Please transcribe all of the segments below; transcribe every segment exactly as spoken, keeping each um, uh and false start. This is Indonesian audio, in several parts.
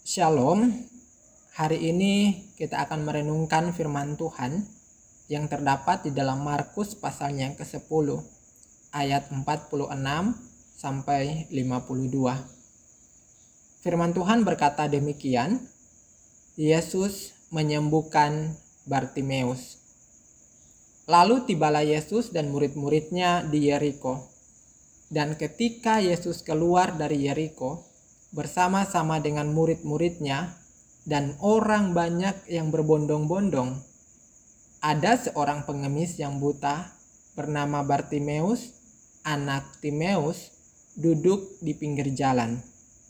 Shalom, hari ini kita akan merenungkan firman Tuhan yang terdapat di dalam Markus pasalnya yang kesepuluh ayat empat puluh enam sampai lima puluh dua. Firman Tuhan berkata demikian, Yesus menyembuhkan Bartimeus. Lalu tibalah Yesus dan murid-muridnya di Yeriko. Dan ketika Yesus keluar dari Yeriko bersama-sama dengan murid-muridnya dan orang banyak yang berbondong-bondong, ada seorang pengemis yang buta bernama Bartimeus, anak Timeus, duduk di pinggir jalan.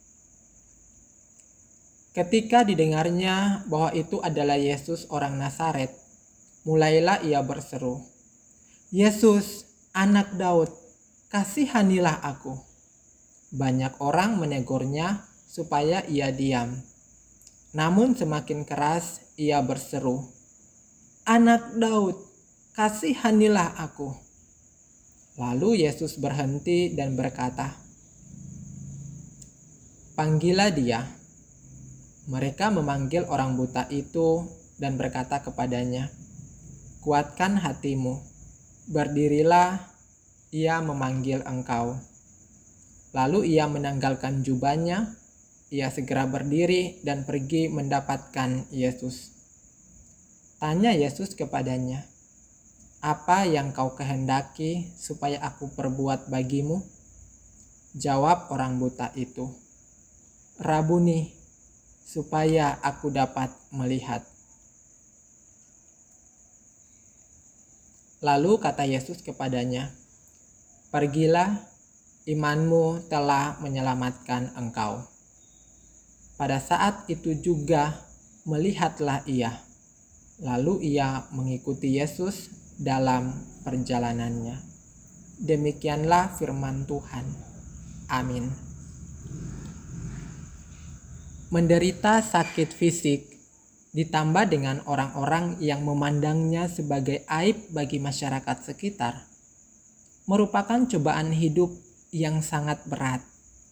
Ketika didengarnya bahwa itu adalah Yesus orang Nazaret, mulailah ia berseru, "Yesus, anak Daud, kasihanilah aku." Banyak orang menegurnya supaya ia diam. Namun semakin keras ia berseru, "Anak Daud, kasihanilah aku." Lalu Yesus berhenti dan berkata, "Panggillah dia." Mereka memanggil orang buta itu dan berkata kepadanya, "Kuatkan hatimu, berdirilah, ia memanggil engkau." Lalu ia menanggalkan jubahnya, ia segera berdiri dan pergi mendapatkan Yesus. Tanya Yesus kepadanya, "Apa yang kau kehendaki supaya aku perbuat bagimu?" Jawab orang buta itu, "Rabuni, supaya aku dapat melihat." Lalu kata Yesus kepadanya, "Pergilah, imanmu telah menyelamatkan engkau." Pada saat itu juga melihatlah ia. Lalu ia mengikuti Yesus dalam perjalanannya. Demikianlah firman Tuhan. Amin. Menderita sakit fisik ditambah dengan orang-orang yang memandangnya sebagai aib bagi masyarakat sekitar merupakan cobaan hidup yang sangat berat,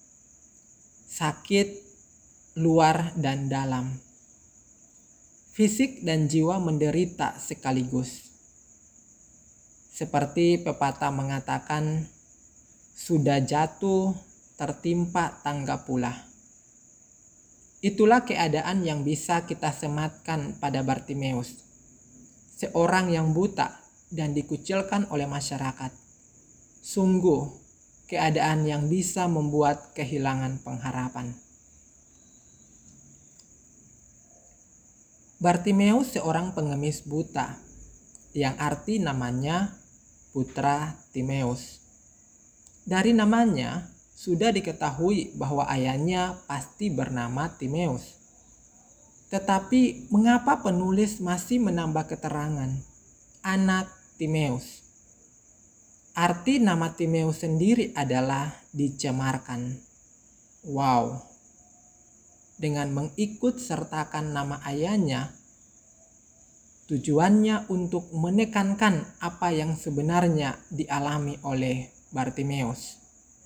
sakit luar dan dalam. Fisik dan jiwa menderita sekaligus. Seperti pepatah mengatakan, sudah jatuh tertimpa tangga pula. Itulah keadaan yang bisa kita sematkan pada Bartimeus, seorang yang buta dan dikucilkan oleh masyarakat. Sungguh keadaan yang bisa membuat kehilangan pengharapan. Bartimeus seorang pengemis buta, yang arti namanya putra Timeus. Dari namanya sudah diketahui bahwa ayahnya pasti bernama Timeus. Tetapi mengapa penulis masih menambah keterangan anak Timeus? Arti nama Timeus sendiri adalah dicemarkan. Wow. Dengan mengikut sertakan nama ayahnya, tujuannya untuk menekankan apa yang sebenarnya dialami oleh Bartimeus.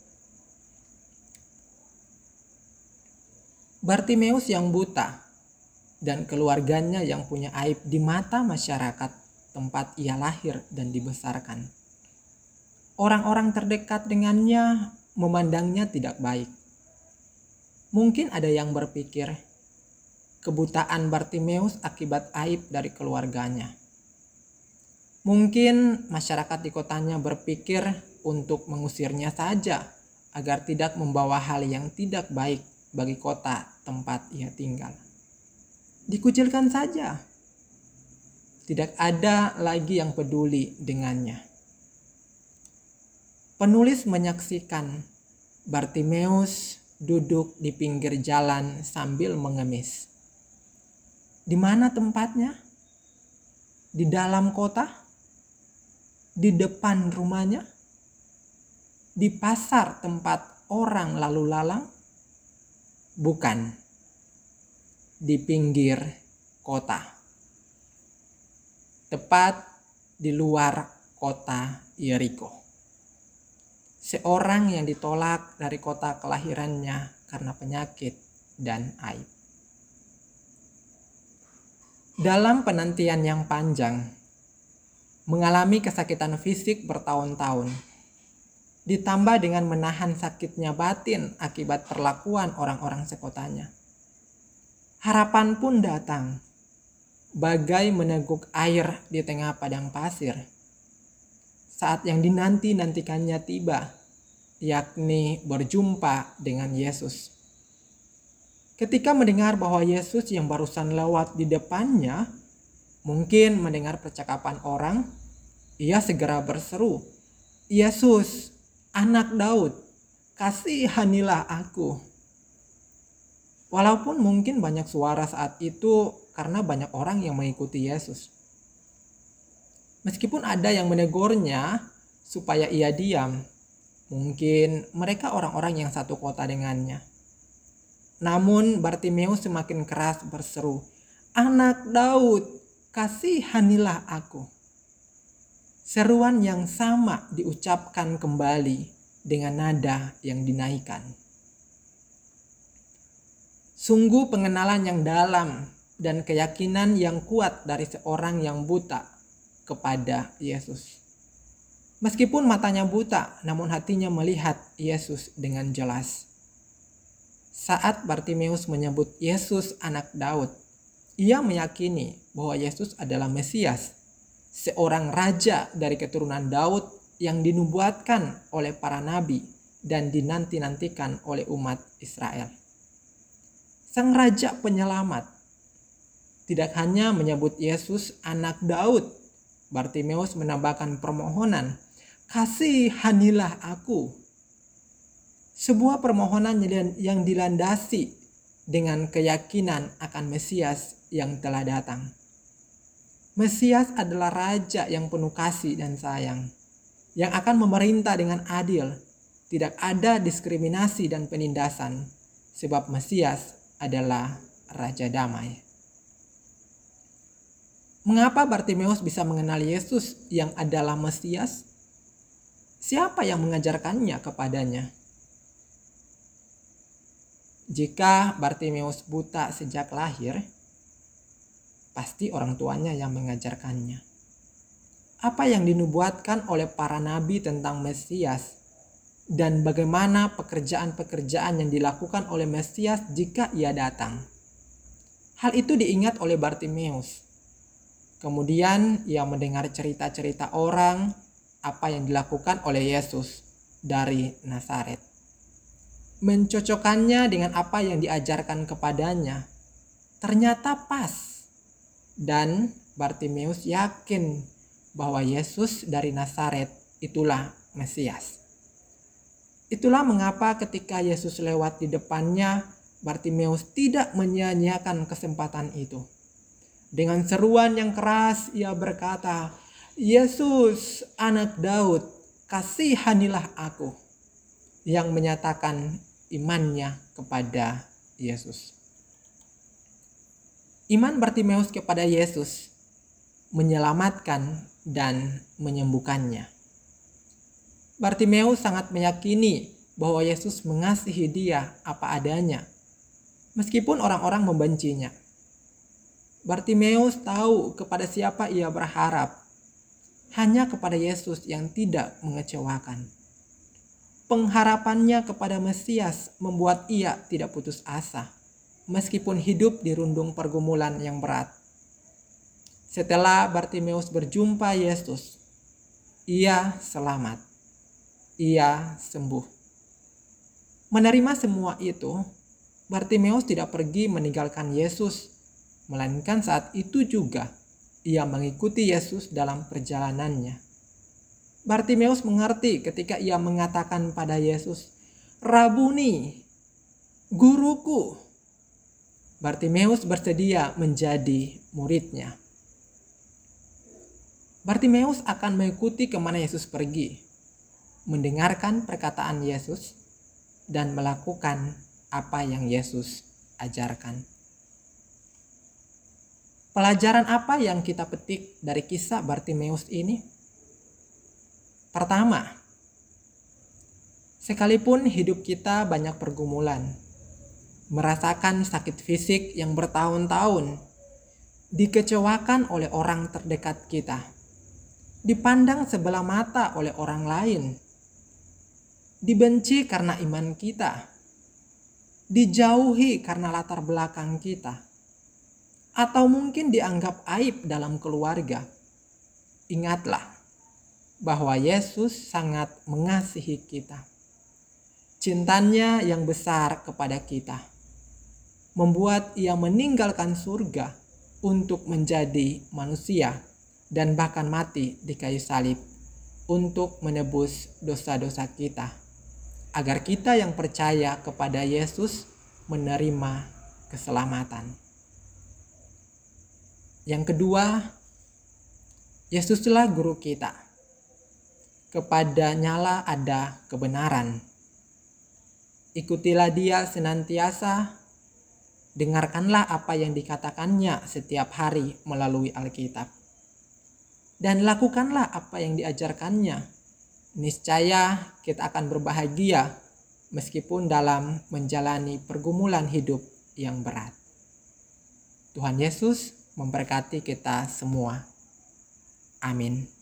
Bartimeus yang buta dan keluarganya yang punya aib di mata masyarakat tempat ia lahir dan dibesarkan. Orang-orang terdekat dengannya memandangnya tidak baik. Mungkin ada yang berpikir kebutaan Bartimeus akibat aib dari keluarganya. Mungkin masyarakat di kotanya berpikir untuk mengusirnya saja agar tidak membawa hal yang tidak baik bagi kota tempat ia tinggal. Dikucilkan saja. Tidak ada lagi yang peduli dengannya. Penulis menyaksikan Bartimeus duduk di pinggir jalan sambil mengemis. Di mana tempatnya? Di dalam kota? Di depan rumahnya? Di pasar tempat orang lalu lalang? Bukan. Di pinggir kota. Tepat di luar kota Yeriko. Seorang yang ditolak dari kota kelahirannya karena penyakit dan aib. Dalam penantian yang panjang, mengalami kesakitan fisik bertahun-tahun, ditambah dengan menahan sakitnya batin akibat perlakuan orang-orang sekotanya. Harapan pun datang, bagai meneguk air di tengah padang pasir. Saat yang dinanti-nantikannya tiba, yakni berjumpa dengan Yesus. Ketika mendengar bahwa Yesus yang barusan lewat di depannya, mungkin mendengar percakapan orang, ia segera berseru, "Yesus, Anak Daud, kasihanilah aku." Walaupun mungkin banyak suara saat itu karena banyak orang yang mengikuti Yesus. Meskipun ada yang menegurnya supaya ia diam, mungkin mereka orang-orang yang satu kota dengannya. Namun Bartimeus semakin keras berseru, "Anak Daud, kasihanilah aku." Seruan yang sama diucapkan kembali dengan nada yang dinaikkan. Sungguh pengenalan yang dalam dan keyakinan yang kuat dari seorang yang buta kepada Yesus. Meskipun matanya buta, namun hatinya melihat Yesus dengan jelas. Saat Bartimeus menyebut Yesus Anak Daud, ia meyakini bahwa Yesus adalah Mesias, seorang raja dari keturunan Daud yang dinubuatkan oleh para nabi dan dinanti-nantikan oleh umat Israel. Sang raja penyelamat. Tidak hanya menyebut Yesus Anak Daud, Bartimeus menambahkan permohonan, "Kasihanilah aku." Sebuah permohonan yang dilandasi dengan keyakinan akan Mesias yang telah datang. Mesias adalah raja yang penuh kasih dan sayang, yang akan memerintah dengan adil. Tidak ada diskriminasi dan penindasan, sebab Mesias adalah raja damai. Mengapa Bartimeus bisa mengenal Yesus yang adalah Mesias? Siapa yang mengajarkannya kepadanya? Jika Bartimeus buta sejak lahir, pasti orang tuanya yang mengajarkannya. Apa yang dinubuatkan oleh para nabi tentang Mesias dan bagaimana pekerjaan-pekerjaan yang dilakukan oleh Mesias jika ia datang. Hal itu diingat oleh Bartimeus. Kemudian ia mendengar cerita-cerita orang apa yang dilakukan oleh Yesus dari Nazaret. Mencocokkannya dengan apa yang diajarkan kepadanya, ternyata pas. Dan Bartimeus yakin bahwa Yesus dari Nazaret itulah Mesias. Itulah mengapa ketika Yesus lewat di depannya, Bartimeus tidak menyia-nyiakan kesempatan itu. Dengan seruan yang keras ia berkata, "Yesus, Anak Daud, kasihanilah aku." Yang menyatakan imannya kepada Yesus. Iman Bartimeus kepada Yesus menyelamatkan dan menyembuhkannya. Bartimeus sangat meyakini bahwa Yesus mengasihi dia apa adanya, meskipun orang-orang membencinya. Bartimeus tahu kepada siapa ia berharap, hanya kepada Yesus yang tidak mengecewakan. Pengharapannya kepada Mesias membuat ia tidak putus asa, meskipun hidup dirundung pergumulan yang berat. Setelah Bartimeus berjumpa Yesus, ia selamat, ia sembuh. Menerima semua itu, Bartimeus tidak pergi meninggalkan Yesus, melainkan saat itu juga ia mengikuti Yesus dalam perjalanannya. Bartimeus mengerti ketika ia mengatakan pada Yesus, "Rabuni, guruku." Bartimeus bersedia menjadi muridnya. Bartimeus akan mengikuti kemana Yesus pergi, mendengarkan perkataan Yesus, dan melakukan apa yang Yesus ajarkan. Pelajaran apa yang kita petik dari kisah Bartimeus ini? Pertama, sekalipun hidup kita banyak pergumulan, merasakan sakit fisik yang bertahun-tahun, dikecewakan oleh orang terdekat kita, dipandang sebelah mata oleh orang lain, dibenci karena iman kita, dijauhi karena latar belakang kita, atau mungkin dianggap aib dalam keluarga. Ingatlah bahwa Yesus sangat mengasihi kita. Cintanya yang besar kepada kita membuat Ia meninggalkan surga untuk menjadi manusia dan bahkan mati di kayu salib untuk menebus dosa-dosa kita, agar kita yang percaya kepada Yesus menerima keselamatan. Yang kedua, Yesuslah guru kita. Kepadanya ada kebenaran. Ikutilah Dia senantiasa, dengarkanlah apa yang dikatakannya setiap hari melalui Alkitab, dan lakukanlah apa yang diajarkannya. Niscaya kita akan berbahagia meskipun dalam menjalani pergumulan hidup yang berat. Tuhan Yesus memberkati kita semua. Amin.